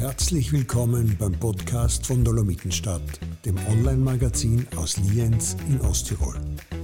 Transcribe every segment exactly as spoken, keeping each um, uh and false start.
Herzlich willkommen beim Podcast von Dolomitenstadt, dem Online-Magazin aus Lienz in Osttirol.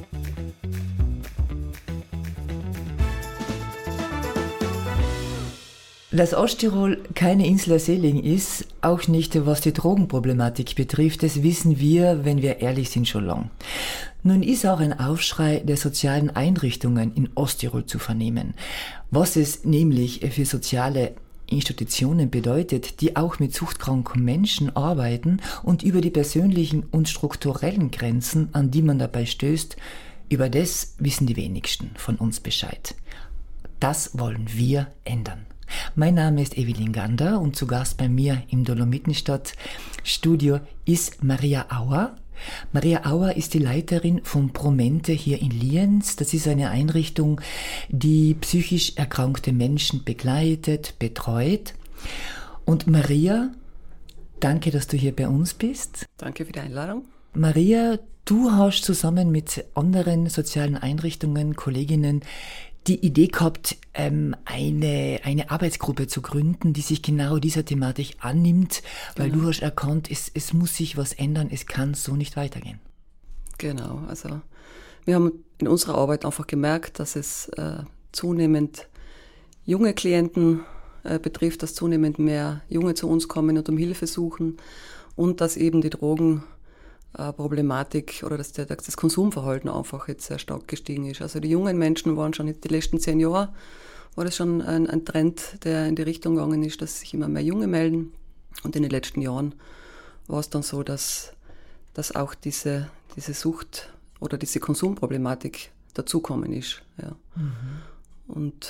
Dass Osttirol keine Insel der Seligen ist, auch nicht was die Drogenproblematik betrifft, das wissen wir, wenn wir ehrlich sind, schon lang. Nun ist auch ein Aufschrei der sozialen Einrichtungen in Osttirol zu vernehmen, was es nämlich für soziale Institutionen bedeutet, die auch mit suchtkranken Menschen arbeiten und über die persönlichen und strukturellen Grenzen, an die man dabei stößt, über das wissen die wenigsten von uns Bescheid. Das wollen wir ändern. Mein Name ist Evelyn Gander und zu Gast bei mir im Dolomitenstadt-Studio ist Maria Auer. Maria Auer ist die Leiterin von Promente hier in Lienz. Das ist eine Einrichtung, die psychisch erkrankte Menschen begleitet, betreut. Und Maria, danke, dass du hier bei uns bist. Danke für die Einladung. Maria, du hast zusammen mit anderen sozialen Einrichtungen, Kolleginnen, die Idee gehabt, ähm, eine, eine Arbeitsgruppe zu gründen, die sich genau dieser Thematik annimmt, weil genau. Du hast erkannt, es, es muss sich was ändern, es kann so nicht weitergehen. Genau, also wir haben in unserer Arbeit einfach gemerkt, dass es äh, zunehmend junge Klienten äh, betrifft, dass zunehmend mehr Junge zu uns kommen und um Hilfe suchen und dass eben die Drogen Problematik oder dass der, das Konsumverhalten einfach jetzt sehr stark gestiegen ist. Also die jungen Menschen waren schon in den letzten zehn Jahren, war das schon ein, ein Trend, der in die Richtung gegangen ist, dass sich immer mehr Junge melden. Und in den letzten Jahren war es dann so, dass, dass auch diese, diese Sucht oder diese Konsumproblematik dazukommen ist. Ja. Mhm. Und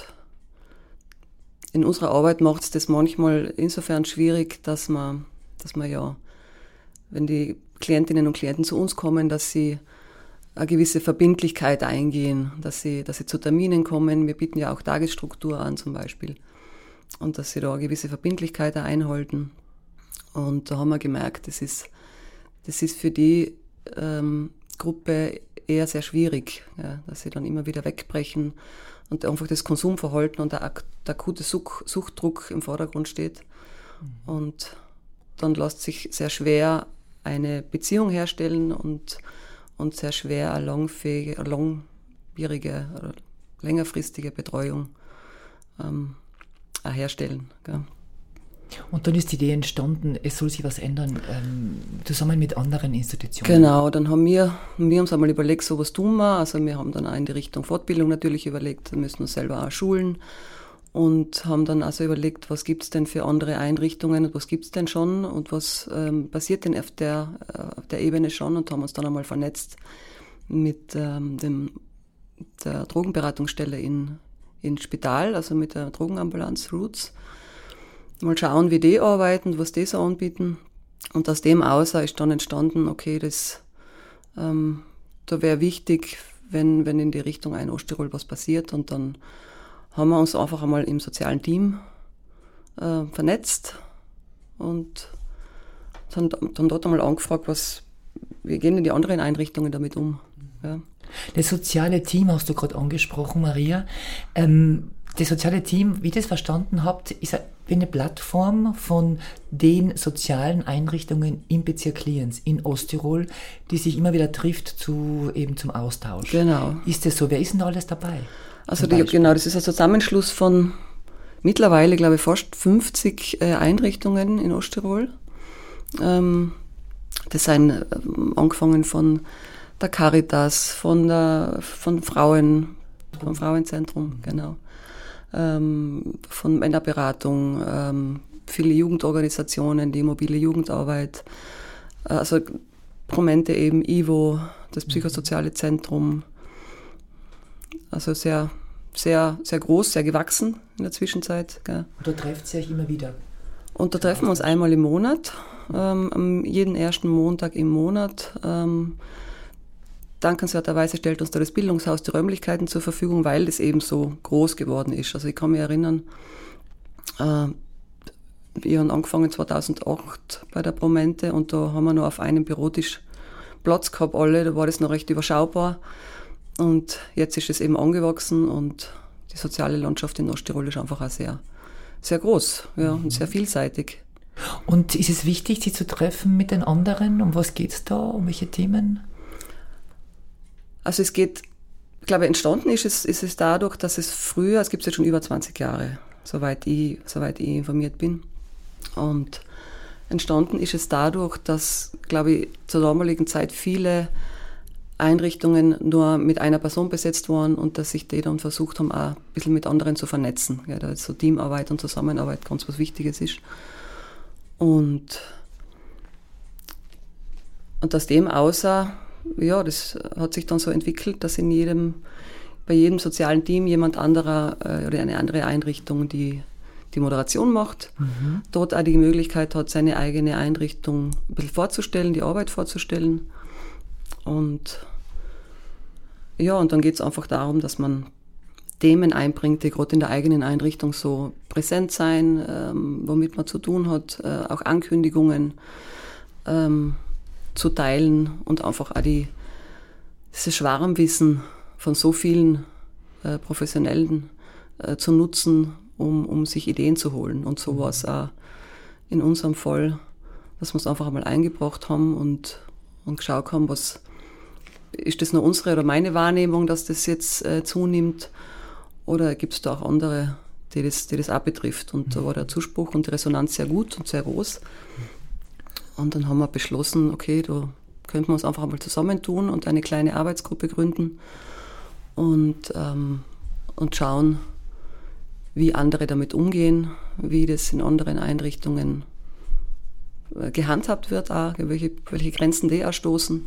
in unserer Arbeit macht es das manchmal insofern schwierig, dass man, dass man ja, wenn die Klientinnen und Klienten zu uns kommen, dass sie eine gewisse Verbindlichkeit eingehen, dass sie, dass sie zu Terminen kommen. Wir bieten ja auch Tagesstruktur an zum Beispiel. Und dass sie da eine gewisse Verbindlichkeit einhalten. Und da haben wir gemerkt, das ist, das ist für die ähm, Gruppe eher sehr schwierig, ja, dass sie dann immer wieder wegbrechen und einfach das Konsumverhalten und der, der akute Suchtdruck im Vordergrund steht. Mhm. Und dann lässt sich sehr schwer eine Beziehung herstellen und, und sehr schwer eine langfähige, langwierige oder längerfristige Betreuung ähm, herstellen. Gell. Und dann ist die Idee entstanden, es soll sich was ändern, ähm, zusammen mit anderen Institutionen. Genau, dann haben wir, wir uns einmal überlegt, so was tun wir. Also wir haben dann auch in die Richtung Fortbildung natürlich überlegt, wir müssen uns selber auch schulen. Und haben dann also überlegt, was gibt es denn für andere Einrichtungen und was gibt es denn schon und was ähm, passiert denn auf der, äh, auf der Ebene schon und haben uns dann einmal vernetzt mit ähm, dem, der Drogenberatungsstelle in, in Spital, also mit der Drogenambulanz Roots. Mal schauen, wie die arbeiten, was die so anbieten. Und aus dem außer ist dann entstanden, okay, das ähm, da wäre wichtig, wenn, wenn in die Richtung ein Osttirol was passiert und dann haben wir uns einfach einmal im sozialen Team äh, vernetzt und dann, dann dort einmal angefragt, was, wie gehen denn die anderen Einrichtungen damit um? Ja. Das soziale Team hast du gerade angesprochen, Maria. Ähm, das soziale Team, wie ich das verstanden habt, ist eine Plattform von den sozialen Einrichtungen im Bezirk Lienz in Osttirol, die sich immer wieder trifft zu, eben zum Austausch. Genau. Ist das so? Wer ist denn da alles dabei? Also die, genau, das ist ein Zusammenschluss von mittlerweile, glaube ich, fast fünfzig äh, Einrichtungen in Osttirol. Ähm, das sind äh, angefangen von der Caritas, von der von Frauen, vom Frauenzentrum, genau, ähm, von Männerberatung, ähm, viele Jugendorganisationen, die mobile Jugendarbeit, äh, also Promente eben, I V O, das Psychosoziale Zentrum. Also sehr, sehr, sehr groß, sehr gewachsen in der Zwischenzeit. Gell. Und da trefft ihr euch immer wieder? Und da treffen wir uns einmal im Monat, ähm, am jeden ersten Montag im Monat. Ähm, dankenswerterweise stellt uns da das Bildungshaus die Räumlichkeiten zur Verfügung, weil das eben so groß geworden ist. Also ich kann mich erinnern, äh, wir haben angefangen zweitausendacht bei der Promente und da haben wir noch auf einem Bürotisch Platz gehabt, alle, da war das noch recht überschaubar. Und jetzt ist es eben angewachsen und die soziale Landschaft in Osttirol ist einfach auch sehr, sehr groß, ja, und sehr vielseitig. Und ist es wichtig, Sie zu treffen mit den anderen? Um was geht es da? Um welche Themen? Also es geht, ich glaube, entstanden ist es, ist es dadurch, dass es früher, es gibt es jetzt schon über zwanzig Jahre, soweit ich, soweit ich informiert bin. Und entstanden ist es dadurch, dass, glaube ich, zur damaligen Zeit viele Einrichtungen nur mit einer Person besetzt waren und dass sich die dann versucht haben, auch ein bisschen mit anderen zu vernetzen. Ja, da ist so Teamarbeit und Zusammenarbeit ganz was Wichtiges ist. Und, und aus dem außer, ja, das hat sich dann so entwickelt, dass in jedem, bei jedem sozialen Team jemand anderer äh, oder eine andere Einrichtung die, die Moderation macht, mhm. dort auch die Möglichkeit hat, seine eigene Einrichtung ein bisschen vorzustellen, die Arbeit vorzustellen. Und ja, und dann geht es einfach darum, dass man Themen einbringt, die gerade in der eigenen Einrichtung so präsent sein, ähm, womit man zu tun hat, äh, auch Ankündigungen ähm, zu teilen und einfach auch die, dieses Schwarmwissen von so vielen äh, Professionellen äh, zu nutzen, um, um sich Ideen zu holen. Und so war es auch in unserem Fall, dass wir es einfach einmal eingebracht haben und, und geschaut haben, was ist das nur unsere oder meine Wahrnehmung, dass das jetzt äh, zunimmt, oder gibt es da auch andere, die das, die das auch betrifft. Und da war der Zuspruch und die Resonanz sehr gut und sehr groß. Und dann haben wir beschlossen, okay, da könnten wir uns einfach einmal zusammentun und eine kleine Arbeitsgruppe gründen und, ähm, und schauen, wie andere damit umgehen, wie das in anderen Einrichtungen äh, gehandhabt wird, auch, welche, welche Grenzen die auch stoßen.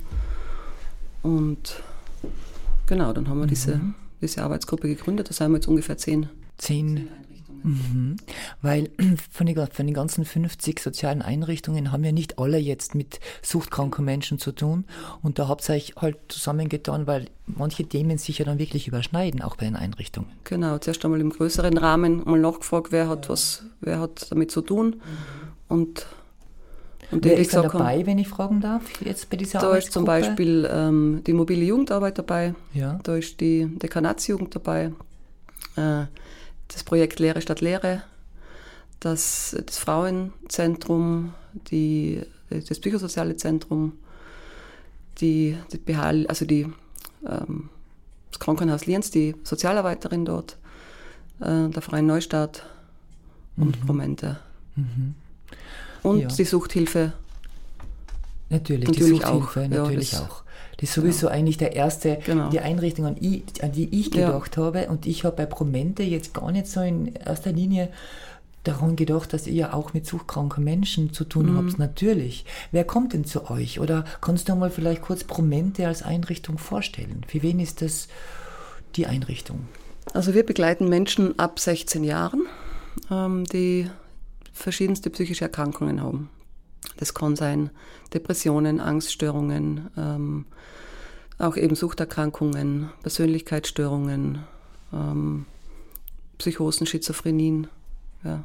Und genau, dann haben wir mhm. diese, diese Arbeitsgruppe gegründet. Da sind wir jetzt ungefähr zehn. Zehn. Mhm. Weil von den, von den ganzen fünfzig sozialen Einrichtungen haben ja nicht alle jetzt mit suchtkranken Menschen zu tun. Und da habt ihr euch halt zusammengetan, weil manche Themen sich ja dann wirklich überschneiden, auch bei den Einrichtungen. Genau, zuerst einmal im größeren Rahmen mal nachgefragt, wer hat was, wer hat damit zu tun. Und Und wer ist da dabei, haben, wenn ich fragen darf, jetzt bei dieser Da ist zum Beispiel ähm, die mobile Jugendarbeit dabei, ja. Da ist die Dekanatsjugend dabei, äh, das Projekt Lehre statt Lehre, das, das Frauenzentrum, die, das psychosoziale Zentrum, die, die B H, also die, ähm, das Krankenhaus Lienz, die Sozialarbeiterin dort, äh, der Verein Neustart und mhm. Momente. Mhm. Und ja. die Suchthilfe. Natürlich, natürlich die Suchthilfe, auch. natürlich ja, auch. Das ist sowieso ja. eigentlich der erste, genau. die Einrichtung, an, ich, an die ich gedacht ja. habe. Und ich habe bei Promente jetzt gar nicht so in erster Linie daran gedacht, dass ihr ja auch mit suchtkranken Menschen zu tun mhm. habt. Natürlich. Wer kommt denn zu euch? Oder kannst du mal vielleicht kurz Promente als Einrichtung vorstellen? Für wen ist das die Einrichtung? Also wir begleiten Menschen ab sechzehn Jahren, ähm, die verschiedenste psychische Erkrankungen haben. Das kann sein Depressionen, Angststörungen, ähm, auch eben Suchterkrankungen, Persönlichkeitsstörungen, ähm, Psychosen, Schizophrenien. Ja.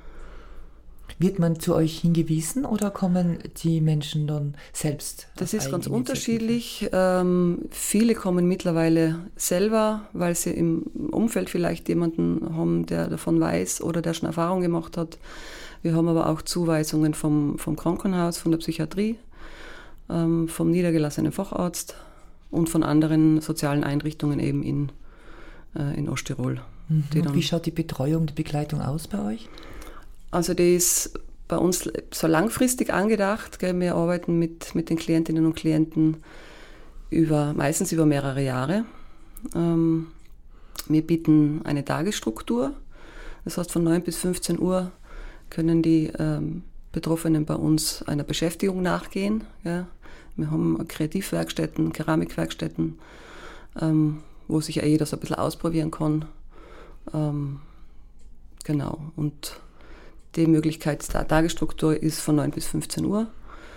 Wird man zu euch hingewiesen oder kommen die Menschen dann selbst? Das ist ganz unterschiedlich. Ähm, viele kommen mittlerweile selber, weil sie im Umfeld vielleicht jemanden haben, der davon weiß oder der schon Erfahrung gemacht hat. Wir haben aber auch Zuweisungen vom, vom Krankenhaus, von der Psychiatrie, ähm, vom niedergelassenen Facharzt und von anderen sozialen Einrichtungen eben in, äh, in Osttirol. Mhm. Und wie schaut die Betreuung, die Begleitung aus bei euch? Also die ist bei uns so langfristig angedacht. Gell? Wir arbeiten mit, mit den Klientinnen und Klienten über, meistens über mehrere Jahre. Ähm, wir bieten eine Tagesstruktur. Das heißt, von neun bis fünfzehn Uhr können die ähm, Betroffenen bei uns einer Beschäftigung nachgehen. Ja? Wir haben Kreativwerkstätten, Keramikwerkstätten, ähm, wo sich ja jeder so ein bisschen ausprobieren kann. Ähm, genau. Und die Möglichkeit der Tagesstruktur ist von neun bis fünfzehn Uhr.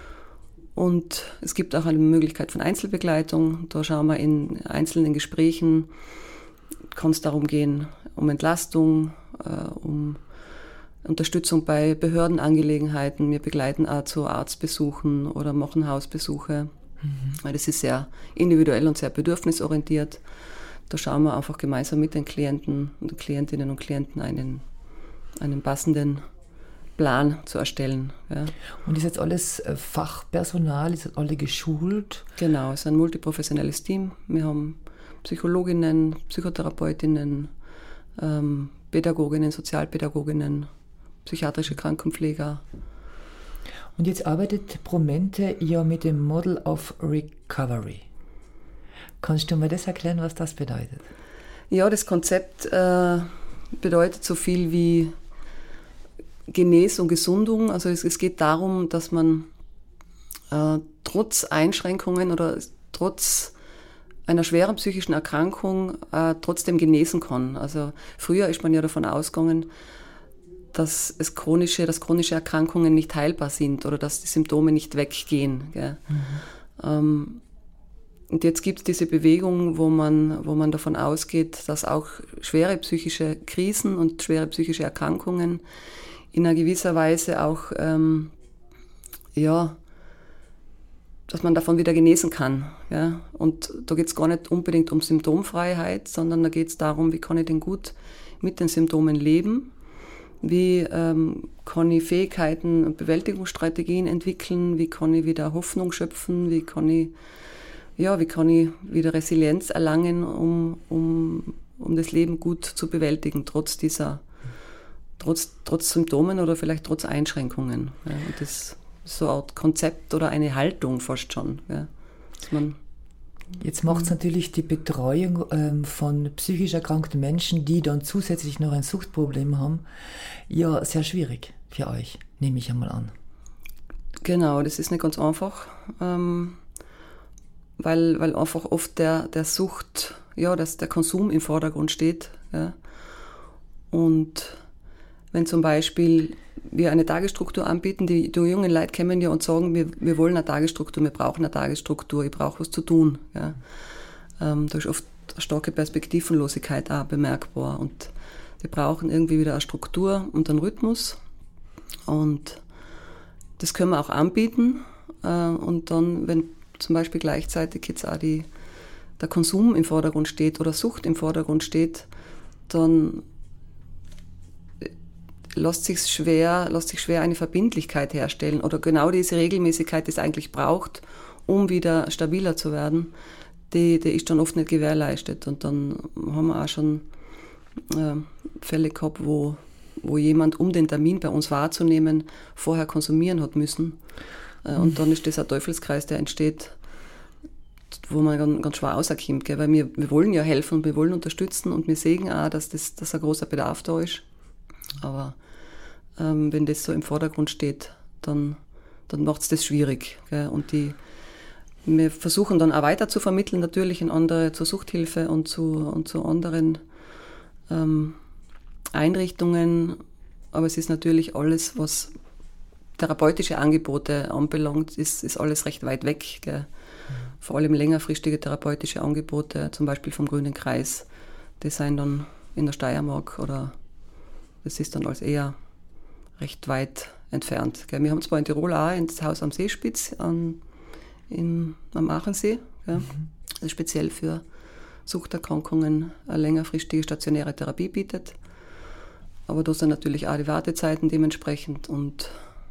Und es gibt auch eine Möglichkeit von Einzelbegleitung. Da schauen wir in einzelnen Gesprächen, kann es darum gehen, um Entlastung, äh, um Unterstützung bei Behördenangelegenheiten. Wir begleiten auch zu Arztbesuchen oder machen Hausbesuche. Mhm. Das ist sehr individuell und sehr bedürfnisorientiert. Da schauen wir einfach gemeinsam mit den Klienten und Klientinnen und Klienten einen, einen passenden Plan zu erstellen. Ja. Und ist jetzt alles Fachpersonal, ist jetzt alle geschult? Genau, es ist ein multiprofessionelles Team. Wir haben Psychologinnen, Psychotherapeutinnen, ähm, Pädagoginnen, Sozialpädagoginnen, psychiatrische Krankenpfleger. Und jetzt arbeitet Promente ja mit dem Model of Recovery. Kannst du mir das erklären, was das bedeutet? Ja, das Konzept äh, bedeutet so viel wie Genesung, Gesundung. Also es, es geht darum, dass man äh, trotz Einschränkungen oder trotz einer schweren psychischen Erkrankung äh, trotzdem genesen kann. Also früher ist man ja davon ausgegangen, dass es chronische, dass chronische Erkrankungen nicht heilbar sind oder dass die Symptome nicht weggehen. Gell? Mhm. Ähm, und jetzt gibt es diese Bewegung, wo man, wo man davon ausgeht, dass auch schwere psychische Krisen und schwere psychische Erkrankungen in einer gewisser Weise auch, ähm, ja, dass man davon wieder genesen kann. Ja? Und da geht es gar nicht unbedingt um Symptomfreiheit, sondern da geht es darum, wie kann ich denn gut mit den Symptomen leben. Wie ähm, kann ich Fähigkeiten und Bewältigungsstrategien entwickeln? Wie kann ich wieder Hoffnung schöpfen? Wie kann ich, ja, wie kann ich wieder Resilienz erlangen, um, um, um das Leben gut zu bewältigen, trotz dieser, trotz, trotz Symptomen oder vielleicht trotz Einschränkungen. Ja, und das ist so eine Art Konzept oder eine Haltung fast schon. Ja, dass man Jetzt macht es natürlich die Betreuung ähm, von psychisch erkrankten Menschen, die dann zusätzlich noch ein Suchtproblem haben, ja sehr schwierig für euch, nehme ich einmal an. Genau, das ist nicht ganz einfach, ähm, weil, weil einfach oft der, der Sucht, ja, dass der Konsum im Vordergrund steht. Ja. Und wenn zum Beispiel wir eine Tagesstruktur anbieten, die, die jungen Leute kommen ja und sagen, wir, wir wollen eine Tagesstruktur, wir brauchen eine Tagesstruktur, ich brauche was zu tun. Ja. Ähm, da ist oft eine starke Perspektivenlosigkeit auch bemerkbar und die brauchen irgendwie wieder eine Struktur und einen Rhythmus und das können wir auch anbieten äh, und dann, wenn zum Beispiel gleichzeitig jetzt auch die, der Konsum im Vordergrund steht oder Sucht im Vordergrund steht, dann lässt sich schwer, lässt sich schwer eine Verbindlichkeit herstellen oder genau diese Regelmäßigkeit, die es eigentlich braucht, um wieder stabiler zu werden, die, die ist dann oft nicht gewährleistet. Und dann haben wir auch schon äh, Fälle gehabt, wo, wo jemand, um den Termin bei uns wahrzunehmen, vorher konsumieren hat müssen. Äh, und dann ist das ein Teufelskreis, der entsteht, wo man ganz, ganz schwer rauskommt, gell? Weil wir, wir wollen ja helfen und wir wollen unterstützen und wir sehen auch, dass, das, dass ein großer Bedarf da ist. Aber ähm, wenn das so im Vordergrund steht, dann, dann macht es das schwierig. Gell? Und die, wir versuchen dann auch weiter zu vermitteln, natürlich in andere, zur Suchthilfe und zu, und zu anderen ähm, Einrichtungen. Aber es ist natürlich alles, was therapeutische Angebote anbelangt, ist, ist alles recht weit weg. Gell? Mhm. Vor allem längerfristige therapeutische Angebote, zum Beispiel vom Grünen Kreis, die sind dann in der Steiermark oder das ist dann als eher recht weit entfernt. Gell. Wir haben zwar in Tirol auch das Haus am Seespitz an, in, am Aachensee, gell, mhm. das speziell für Suchterkrankungen eine längerfristige stationäre Therapie bietet. Aber da sind natürlich auch die Wartezeiten dementsprechend und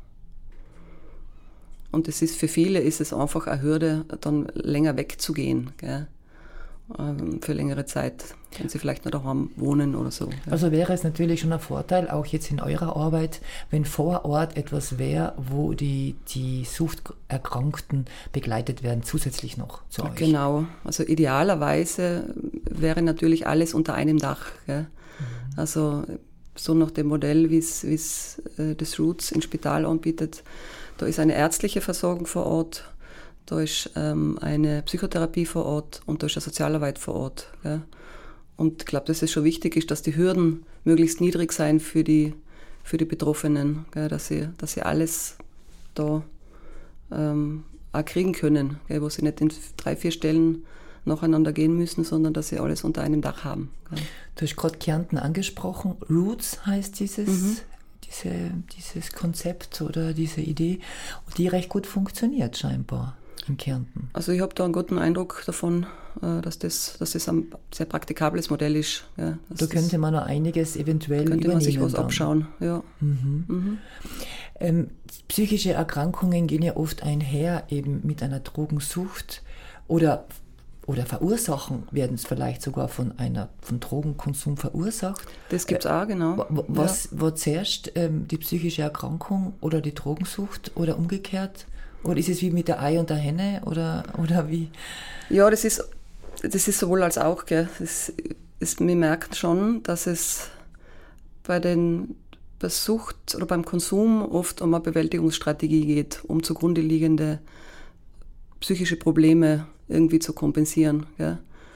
und es ist für viele ist es einfach eine Hürde, dann länger wegzugehen. Gell. Für längere Zeit, wenn sie vielleicht noch daheim wohnen oder so. Ja. Also wäre es natürlich schon ein Vorteil, auch jetzt in eurer Arbeit, wenn vor Ort etwas wäre, wo die, die Suchterkrankten begleitet werden, zusätzlich noch zu euch. Genau, also idealerweise wäre natürlich alles unter einem Dach. Gell? Mhm. Also so nach dem Modell, wie es äh, das Roots im Spital anbietet, da ist eine ärztliche Versorgung vor Ort, da ist ähm, eine Psychotherapie vor Ort und da ist eine Sozialarbeit vor Ort. Ja. Und ich glaube, dass es schon wichtig ist, dass die Hürden möglichst niedrig sein für die, für die Betroffenen, gell, dass sie, dass sie alles da ähm, auch kriegen können, gell, wo sie nicht in drei, vier Stellen nacheinander gehen müssen, sondern dass sie alles unter einem Dach haben. Gell. Du hast gerade Kärnten angesprochen. Roots heißt dieses, mhm. diese, dieses Konzept oder diese Idee, die recht gut funktioniert scheinbar. in Kärnten? Also ich habe da einen guten Eindruck davon, dass das, dass das ein sehr praktikables Modell ist. Ja, da könnte man noch einiges eventuell könnte übernehmen. Man sich was dann. abschauen. Ja. Mhm. Mhm. Ähm, psychische Erkrankungen gehen ja oft einher eben mit einer Drogensucht oder Oder verursachen, werden es vielleicht sogar von einer von Drogenkonsum verursacht. Das gibt es auch, genau. Was, ja. Wo zuerst ähm, die psychische Erkrankung oder die Drogensucht oder umgekehrt? Oder ist es wie mit der Ei und der Henne oder, oder wie? Ja, das ist, das ist sowohl als auch. Gell. Das ist, wir merken schon, dass es bei den bei Sucht oder beim Konsum oft um eine Bewältigungsstrategie geht, um zugrunde liegende psychische Probleme irgendwie zu kompensieren. Gell.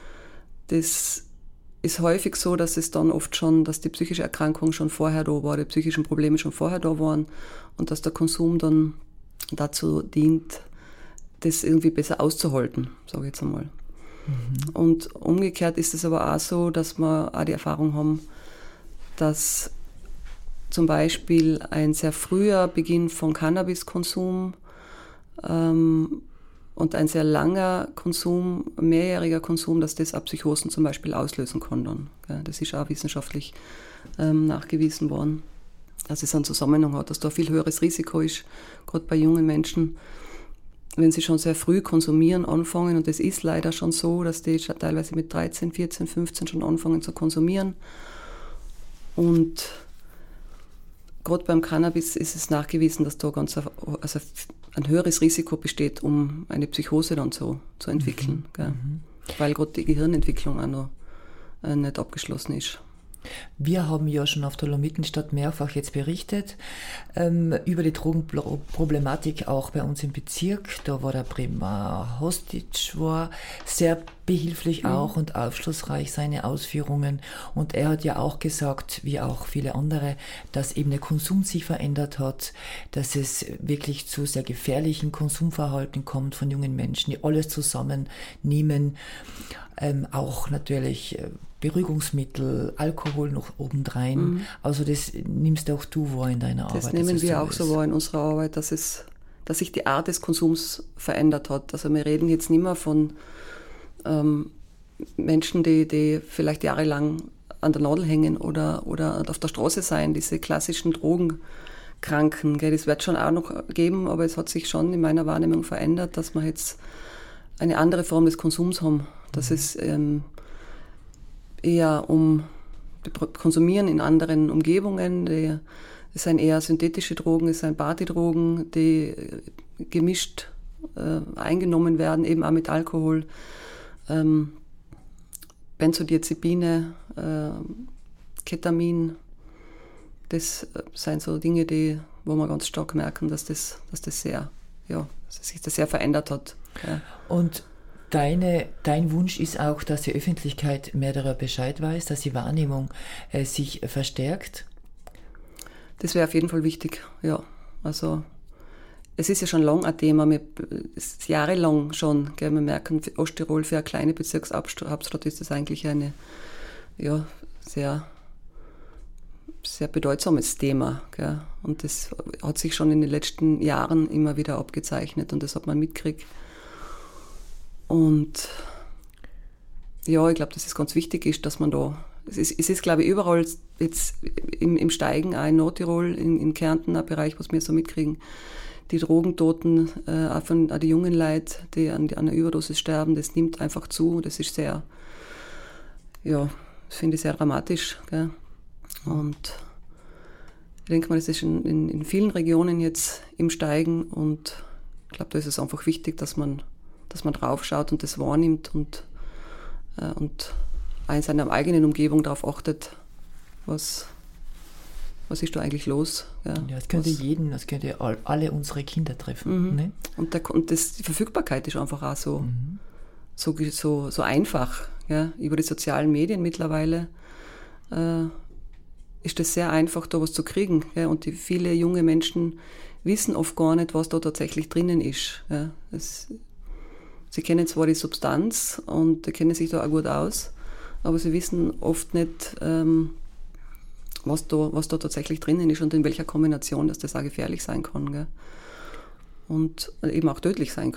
Das ist häufig so, dass es dann oft schon, dass die psychische Erkrankung schon vorher da war, die psychischen Probleme schon vorher da waren und dass der Konsum dann dazu dient, das irgendwie besser auszuhalten, sage ich jetzt einmal. Mhm. Und umgekehrt ist es aber auch so, dass wir auch die Erfahrung haben, dass zum Beispiel ein sehr früher Beginn von Cannabiskonsum ähm, und ein sehr langer Konsum, mehrjähriger Konsum, dass das auch Psychosen zum Beispiel auslösen kann dann. Das ist auch wissenschaftlich ähm, nachgewiesen worden, dass es einen Zusammenhang hat, dass da ein viel höheres Risiko ist, gerade bei jungen Menschen, wenn sie schon sehr früh konsumieren anfangen, und es ist leider schon so, dass die teilweise mit dreizehn, vierzehn, fünfzehn schon anfangen zu konsumieren. Und gerade beim Cannabis ist es nachgewiesen, dass da ganz ein, also ein höheres Risiko besteht, um eine Psychose dann zu, zu entwickeln. Mhm. Gell? Mhm. Weil gerade die Gehirnentwicklung auch noch äh, nicht abgeschlossen ist. Wir haben ja schon auf Dolomithenstadt mehrfach jetzt berichtet ähm, über die Drogenproblematik auch bei uns im Bezirk. Da war der Primar Hostic war sehr behilflich mhm. auch und aufschlussreich seine Ausführungen. Und er hat ja auch gesagt, wie auch viele andere, dass eben der Konsum sich verändert hat, dass es wirklich zu sehr gefährlichen Konsumverhalten kommt von jungen Menschen, die alles zusammennehmen. Ähm, auch natürlich äh, Beruhigungsmittel, Alkohol noch obendrein. Mhm. Also das nimmst auch du wahr in deiner das Arbeit. Nehmen das nehmen wir auch so wahr in unserer Arbeit, dass, es, dass sich die Art des Konsums verändert hat. Also wir reden jetzt nicht mehr von ähm, Menschen, die, die vielleicht jahrelang an der Nadel hängen oder, oder auf der Straße sein, diese klassischen Drogenkranken. Gell, das wird schon auch noch geben, aber es hat sich schon in meiner Wahrnehmung verändert, dass wir jetzt eine andere Form des Konsums haben. Dass mhm. es ähm, eher um Konsumieren in anderen Umgebungen, die, es sind eher synthetische Drogen, es sind Partydrogen, die gemischt äh, eingenommen werden, eben auch mit Alkohol, ähm, Benzodiazepine, äh, Ketamin. Das sind so Dinge, die, wo wir ganz stark merken, dass das, dass das sehr, ja, dass sich das sehr verändert hat. Ja. Und Deine, dein Wunsch ist auch, dass die Öffentlichkeit mehr darüber Bescheid weiß, dass die Wahrnehmung äh, sich verstärkt? Das wäre auf jeden Fall wichtig, ja. Also es ist ja schon lange ein Thema, wir, es ist jahrelang schon, gell, wir merken, Osttirol für eine kleine Bezirkshauptstadt ist das eigentlich eine, ja, sehr, sehr bedeutsames Thema. Gell. Und das hat sich schon in den letzten Jahren immer wieder abgezeichnet und das hat man mitgekriegt. Und ja, ich glaube, dass es ganz wichtig ist, dass man da, es ist, es ist glaube ich, überall jetzt im, im Steigen, auch in Nordtirol, in, in Kärnten, ein Bereich, was wir so mitkriegen, die Drogentoten, äh, auch von auch die jungen Leute, die an, die an einer Überdosis sterben, das nimmt einfach zu, das ist sehr, ja, das finde ich sehr dramatisch. Gell? Und ich denke mal, das ist in, in, in vielen Regionen jetzt im Steigen und ich glaube, da ist es einfach wichtig, dass man dass man drauf schaut und das wahrnimmt und, äh, und in seiner eigenen Umgebung darauf achtet, was, was ist da eigentlich los. Ja, ja, das könnte was, jeden, das könnte all, alle unsere Kinder treffen. Mhm. Ne? Und, der, und das, die Verfügbarkeit ist einfach auch so, mhm. so, so, so einfach. Ja? Über die sozialen Medien mittlerweile äh, ist es sehr einfach, da was zu kriegen. Ja? Und die, viele junge Menschen wissen oft gar nicht, was da tatsächlich drinnen ist. Ja? Es, Sie kennen zwar die Substanz und kennen sich da auch gut aus, aber sie wissen oft nicht, ähm, was, da, was da tatsächlich drinnen ist und in welcher Kombination dass das auch gefährlich sein kann. Gell? Und eben auch tödlich sein kann.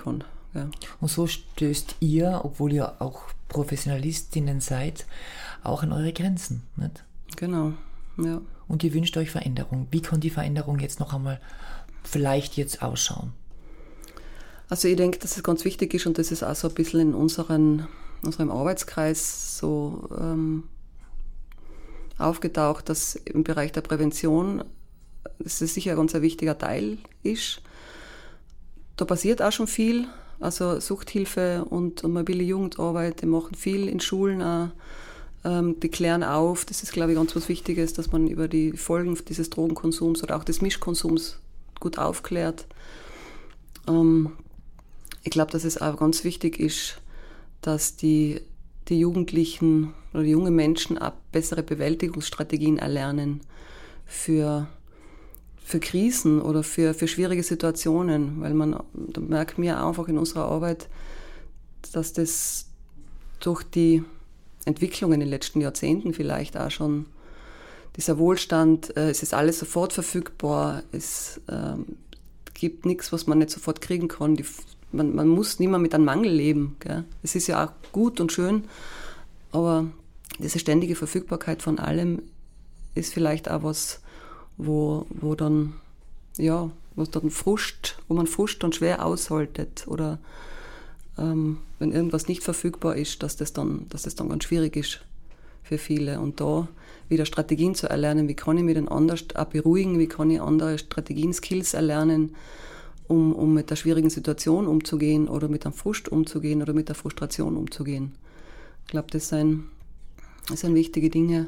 Ja. Und so stößt ihr, obwohl ihr auch Professionalistinnen seid, auch an eure Grenzen, nicht? Genau, ja. Und ihr wünscht euch Veränderung. Wie kann die Veränderung jetzt noch einmal vielleicht jetzt ausschauen? Also ich denke, dass es ganz wichtig ist und das ist auch so ein bisschen in unseren, unserem Arbeitskreis so ähm, aufgetaucht, dass im Bereich der Prävention das ist sicher ein ganz wichtiger Teil ist. Da passiert auch schon viel. Also Suchthilfe und, und mobile Jugendarbeit, die machen viel in Schulen auch. Ähm, die klären auf. Das ist, glaube ich, ganz was Wichtiges, dass man über die Folgen dieses Drogenkonsums oder auch des Mischkonsums gut aufklärt. Ähm, ich glaube, dass es auch ganz wichtig ist, dass die, die Jugendlichen oder die jungen Menschen auch bessere Bewältigungsstrategien erlernen für für Krisen oder für, für schwierige Situationen, weil man, da merken wir einfach in unserer Arbeit, dass das durch die Entwicklung in den letzten Jahrzehnten vielleicht auch schon, dieser Wohlstand, äh, es ist alles sofort verfügbar, es ähm, gibt nichts, was man nicht sofort kriegen kann, die, man, man muss nicht mehr mit einem Mangel leben. Gell? Es ist ja auch gut und schön, aber diese ständige Verfügbarkeit von allem ist vielleicht auch was, wo, wo dann, ja, wo dann Frust, wo man Frust dann schwer aushaltet oder ähm, wenn irgendwas nicht verfügbar ist, dass das dann, dass das dann ganz schwierig ist für viele. Und da wieder Strategien zu erlernen, wie kann ich mich dann anders auch beruhigen, wie kann ich andere Strategien, Skills erlernen, um, um mit der schwierigen Situation umzugehen oder mit einem Frust umzugehen oder mit der Frustration umzugehen. Ich glaube, das sind, das sind wichtige Dinge.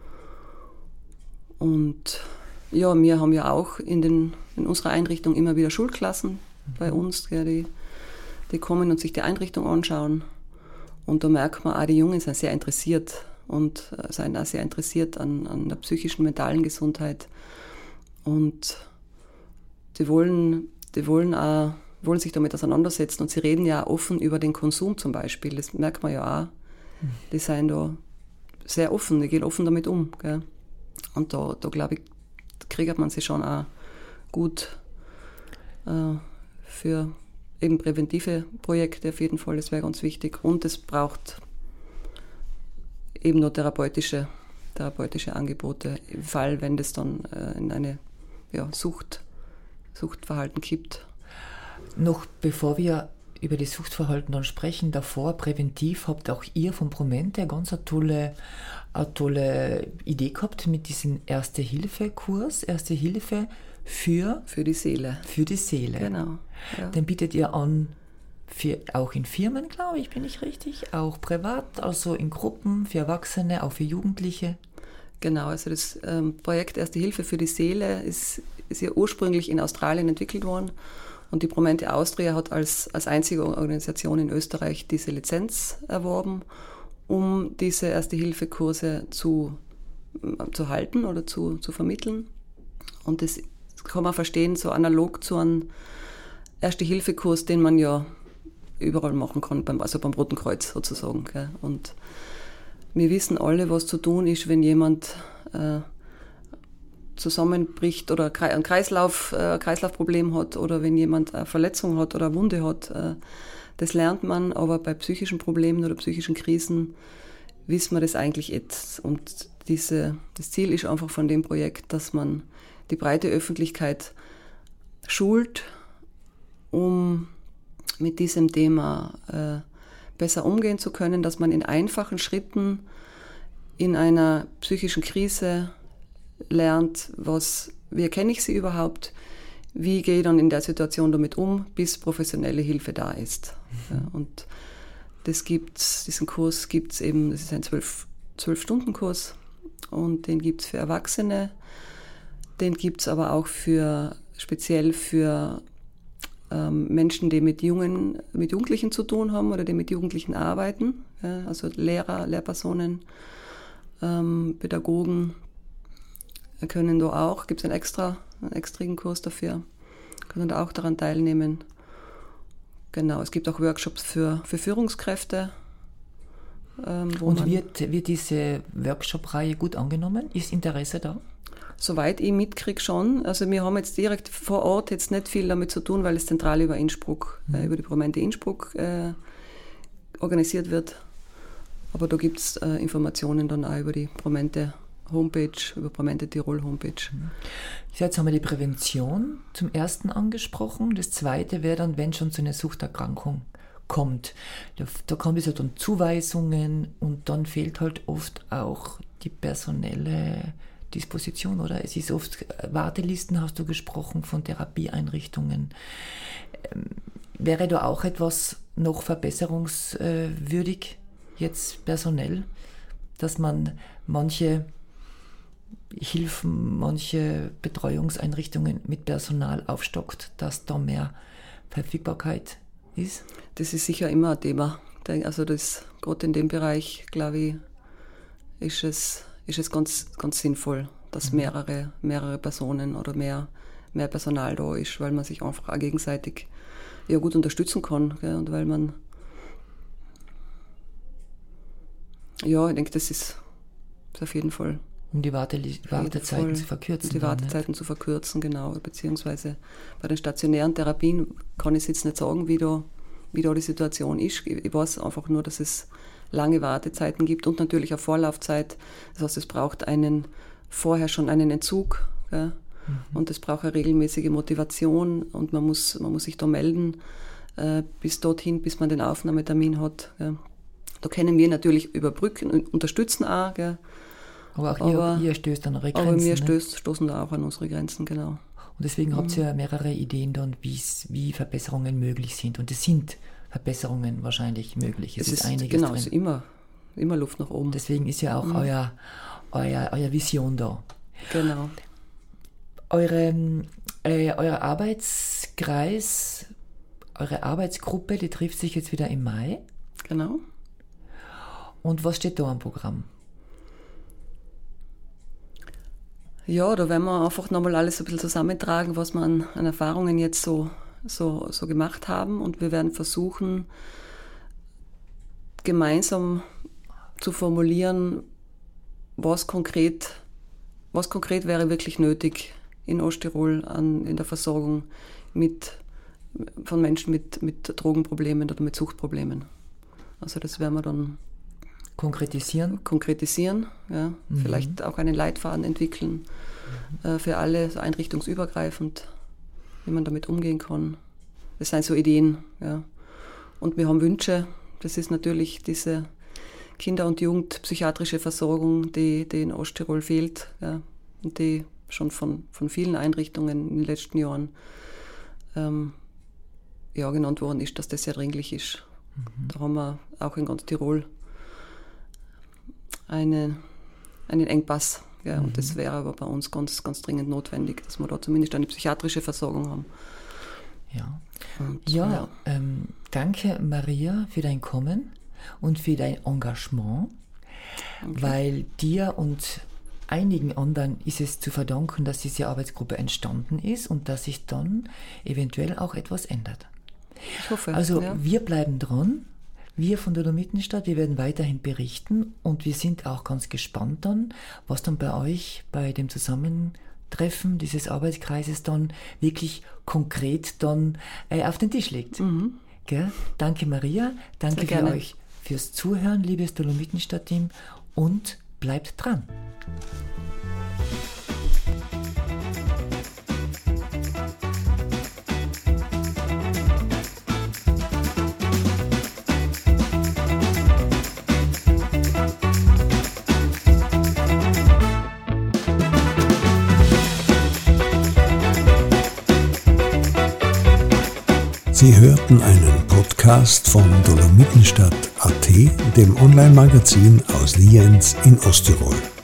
Und ja, wir haben ja auch in, den, in unserer Einrichtung immer wieder Schulklassen bei uns, ja, die, die kommen und sich die Einrichtung anschauen. Und da merkt man auch, die Jungen sind sehr interessiert und sind auch sehr interessiert an, an der psychischen, mentalen Gesundheit. Und die wollen, die wollen auch, wollen sich damit auseinandersetzen und sie reden ja auch offen über den Konsum zum Beispiel. Das merkt man ja auch. Die sind da sehr offen, die gehen offen damit um. Gell? Und da, da glaube ich, kriegt man sich schon auch gut äh, für eben präventive Projekte auf jeden Fall, das wäre ganz wichtig. Und es braucht eben nur therapeutische, therapeutische Angebote, im Fall, wenn das dann äh, in eine ja, Sucht, Suchtverhalten kippt. Noch bevor wir über das Suchtverhalten dann sprechen, davor präventiv habt auch ihr von Promente eine ganz eine tolle, eine tolle Idee gehabt mit diesem Erste-Hilfe-Kurs, Erste Hilfe für, für die Seele. Für die Seele. Genau. Ja. Den bietet ihr an, für, auch in Firmen, glaube ich, bin ich richtig, auch privat, also in Gruppen, für Erwachsene, auch für Jugendliche. Genau, also das ähm, Projekt Erste Hilfe für die Seele ist, ist ja ursprünglich in Australien entwickelt worden. Und die Promente Austria hat als, als einzige Organisation in Österreich diese Lizenz erworben, um diese Erste-Hilfe-Kurse zu, zu halten oder zu, zu vermitteln. Und das kann man verstehen, so analog zu einem Erste-Hilfe-Kurs, den man ja überall machen kann, beim, also beim Roten Kreuz sozusagen. Gell? Und wir wissen alle, was zu tun ist, wenn jemand äh, zusammenbricht oder ein Kreislauf, äh, Kreislaufproblem hat oder wenn jemand eine Verletzung hat oder eine Wunde hat. Äh, das lernt man, aber bei psychischen Problemen oder psychischen Krisen wissen wir das eigentlich jetzt. Und diese, das Ziel ist einfach von dem Projekt, dass man die breite Öffentlichkeit schult, um mit diesem Thema äh, besser umgehen zu können, dass man in einfachen Schritten in einer psychischen Krise lernt, was, wie erkenne ich sie überhaupt, wie gehe ich dann in der Situation damit um, bis professionelle Hilfe da ist. Mhm. Ja, und das gibt's, diesen Kurs gibt es eben, das ist ein zwölf, zwölf-Stunden-Kurs und den gibt es für Erwachsene, den gibt es aber auch für, speziell für ähm, Menschen, die mit Jungen, mit Jugendlichen zu tun haben oder die mit Jugendlichen arbeiten, ja, also Lehrer, Lehrpersonen, ähm, Pädagogen, können da auch, gibt es einen extra, einen extrigen Kurs dafür, können da auch daran teilnehmen. Genau, es gibt auch Workshops für, für Führungskräfte. Ähm, wo Und man wird, wird diese Workshop-Reihe gut angenommen? Ist Interesse da? Soweit ich mitkriege schon. Also wir haben jetzt direkt vor Ort jetzt nicht viel damit zu tun, weil es zentral über Innsbruck, mhm. äh, über die Promente Innsbruck äh, organisiert wird. Aber da gibt es äh, Informationen dann auch über die Promente Homepage, über Promente Tirol Homepage. Mhm. Jetzt haben wir die Prävention zum ersten angesprochen. Das zweite wäre dann, wenn schon zu einer Suchterkrankung kommt. Da, da kommt es ja dann Zuweisungen und dann fehlt halt oft auch die personelle Disposition, oder? Es ist oft, Wartelisten hast du gesprochen, von Therapieeinrichtungen. Ähm, wäre da auch etwas noch verbesserungswürdig, jetzt personell, dass man manche Hilfen, manche Betreuungseinrichtungen mit Personal aufstockt, dass da mehr Verfügbarkeit ist? Das ist sicher immer ein Thema. Also das, gerade in dem Bereich, glaube ich, ist es ist es ganz, ganz sinnvoll, dass mehrere, mehrere Personen oder mehr, mehr Personal da ist, weil man sich einfach auch gegenseitig ja, gut unterstützen kann. Gell? Und weil man, ja, ich denke, das ist, ist auf jeden Fall. Um die Warte, Wartezeiten Fall, zu verkürzen. Um die Wartezeiten nicht? zu verkürzen, genau. Beziehungsweise bei den stationären Therapien kann ich jetzt nicht sagen, wie da, wie da die Situation ist. Ich weiß einfach nur, dass es lange Wartezeiten gibt und natürlich eine Vorlaufzeit. Das heißt, es braucht einen, vorher schon einen Entzug. Gell? Mhm. Und es braucht eine regelmäßige Motivation und man muss, man muss sich da melden äh, bis dorthin, bis man den Aufnahmetermin hat. Gell? Da können wir natürlich überbrücken und unterstützen auch. Gell? Aber auch aber, ihr, ihr stößt an eure Grenzen. Aber wir ne? stößt, stoßen da auch an unsere Grenzen, genau. Und deswegen mhm. habt ihr mehrere Ideen dann, wie Verbesserungen möglich sind. Und es sind Verbesserungen wahrscheinlich möglich. Es, es ist, ist einiges genau, drin. Es ist immer, immer Luft nach oben. Deswegen ist ja auch mhm. euer, euer, euer Vision da. Genau. Eure, äh, euer Arbeitskreis, eure Arbeitsgruppe, die trifft sich jetzt wieder im Mai. Genau. Und was steht da am Programm? Ja, da werden wir einfach nochmal alles ein bisschen zusammentragen, was wir an, an Erfahrungen jetzt so, so, so gemacht haben. Und wir werden versuchen, gemeinsam zu formulieren, was konkret, was konkret wäre wirklich nötig in Osttirol an, in der Versorgung mit, von Menschen mit, mit Drogenproblemen oder mit Suchtproblemen. Also das werden wir dann Konkretisieren? Konkretisieren, ja. Mhm. Vielleicht auch einen Leitfaden entwickeln mhm. äh, für alle, so einrichtungsübergreifend, wie man damit umgehen kann. Das sind so Ideen, ja. Und wir haben Wünsche. Das ist natürlich diese Kinder- und Jugendpsychiatrische Versorgung, die, die in Osttirol fehlt, ja. Und die schon von, von vielen Einrichtungen in den letzten Jahren ähm, ja, genannt worden ist, dass das sehr dringlich ist. Mhm. Da haben wir auch in ganz Tirol Eine, einen Engpass. Ja, mhm. Und das wäre aber bei uns ganz, ganz dringend notwendig, dass wir da zumindest eine psychiatrische Versorgung haben. Ja, und, ja, ja. Ähm, danke Maria für dein Kommen und für dein Engagement, okay. weil dir und einigen anderen ist es zu verdanken, dass diese Arbeitsgruppe entstanden ist und dass sich dann eventuell auch etwas ändert. Ich hoffe. Also ja. wir bleiben dran. Wir von der Dolomitenstadt, wir werden weiterhin berichten und wir sind auch ganz gespannt dann, was dann bei euch bei dem Zusammentreffen dieses Arbeitskreises dann wirklich konkret dann äh, auf den Tisch liegt. Mhm. Gell? Danke Maria, danke für euch fürs Zuhören, liebes Dolomitenstadt-Team, und bleibt dran. Sie hörten einen Podcast von Dolomitenstadt Punkt a t, dem Online-Magazin aus Lienz in Osttirol.